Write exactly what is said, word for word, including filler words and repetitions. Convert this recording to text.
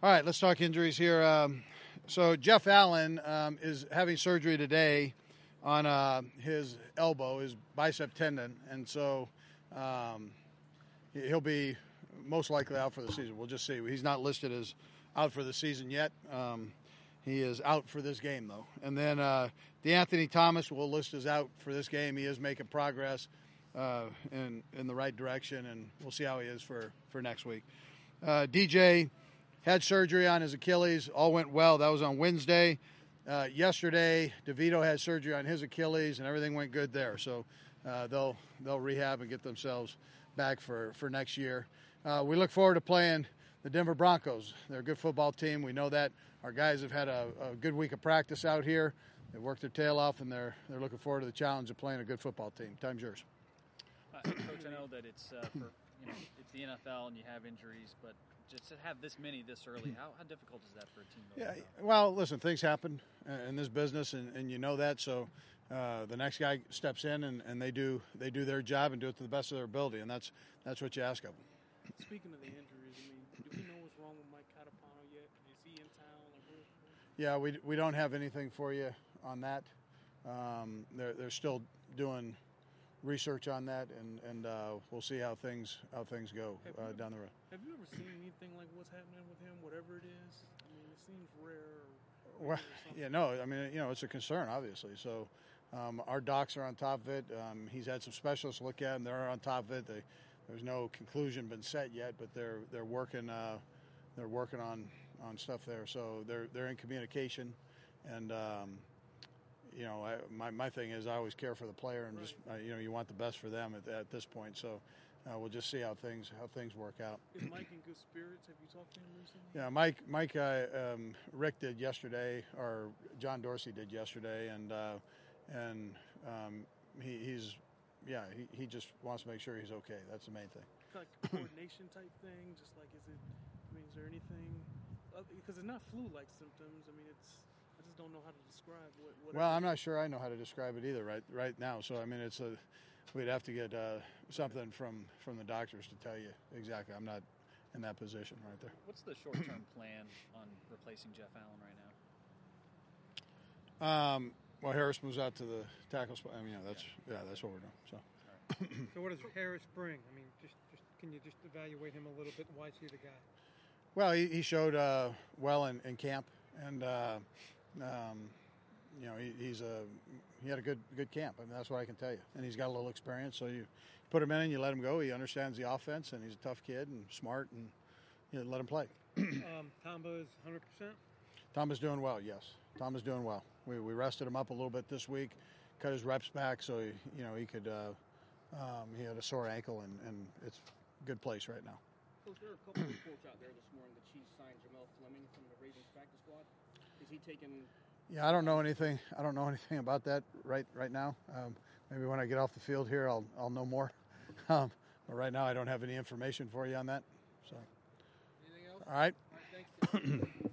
All right, let's talk injuries here. Um, so Jeff Allen um, is having surgery today on uh, his elbow, his bicep tendon, and so um, he'll be most likely out for the season. We'll just see. He's not listed as out for the season yet. Um, he is out for this game, though. And then uh, DeAnthony Thomas will list as out for this game. He is making progress uh, in in the right direction, and we'll see how he is for, for next week. Uh, D J had surgery on his Achilles. All went well. That was on Wednesday. Uh, yesterday, DeVito had surgery on his Achilles, and everything went good there. So uh, they'll they'll rehab and get themselves back for, for next year. Uh, we look forward to playing the Denver Broncos. They're a good football team. We know that. Our guys have had a, a good week of practice out here. They worked their tail off, and they're they're looking forward to the challenge of playing a good football team. Time's yours. Uh, Coach, I know that it's uh, for you know it's the N F L and you have injuries, but just to have this many this early, how, how difficult is that for a team? Yeah, well, listen, things happen in this business, and, and you know that. So uh, the next guy steps in, and, and they do they do their job and do it to the best of their ability, and that's that's what you ask of them. Speaking of the injuries, I mean, do we know what's wrong with Mike Catapano yet? Is he in town? Like, where, where? Yeah, we we don't have anything for you on that. Um, they're they're still doing research on that, and and uh, we'll see how things how things go uh, down the road. Have you ever seen anything like what's happening with him, whatever it is? I mean, it seems rare. Or well, yeah, no, I mean, you know, it's a concern, obviously. So um, our docs are on top of it. Um, he's had some specialists look at him; they're on top of it. They, there's no conclusion been set yet, but they're they're working uh, they're working on, on stuff there. So they're they're in communication, and. Um, You know, I, my my thing is I always care for the player, and just uh, you know, you want the best for them at, at this point. So uh, we'll just see how things how things work out. Is Mike in good spirits? Have you talked to him recently? Yeah, Mike Mike uh, um, Rick did yesterday, or John Dorsey did yesterday, and uh, and um, he, he's yeah he, he just wants to make sure he's okay. That's the main thing. Like a coordination type thing, just like is it? I mean, is there anything? Because it's not flu-like symptoms. I mean, it's. I just don't know how to describe what. Well, I'm not sure I know how to describe it either right right now. So I mean, it's a we'd have to get uh, something from, from the doctors to tell you exactly. I'm not in that position right there. What's the short-term plan on replacing Jeff Allen right now? Um, well, Harris moves out to the tackle spot. I mean, yeah, that's yeah, that's what we're doing. So. Right. So what does Harris bring? I mean, just just can you just evaluate him a little bit? Why is he the guy? Well, he, he showed uh, well in, in camp, and. Uh, Um, you know, he, he's a he had a good good camp. I mean, that's what I can tell you. And he's got a little experience, so you put him in and you let him go. He understands the offense, and he's a tough kid and smart, and you know, let him play. um, Tamba is one hundred percent? Tom is doing well, yes. Tom is doing well. We we rested him up a little bit this week, cut his reps back so he, you know he could. Uh, um, he had a sore ankle, and, and it's a good place right now. Coach, there are a couple of reports out there this morning that Chiefs signed Jamel Fleming from the Ravens practice squad. Is he taking? Yeah, I don't know anything. I don't know anything about that right right now. Um, maybe when I get off the field here, I'll I'll know more. Um, but right now, I don't have any information for you on that. So. Anything else? All right. All right, thanks.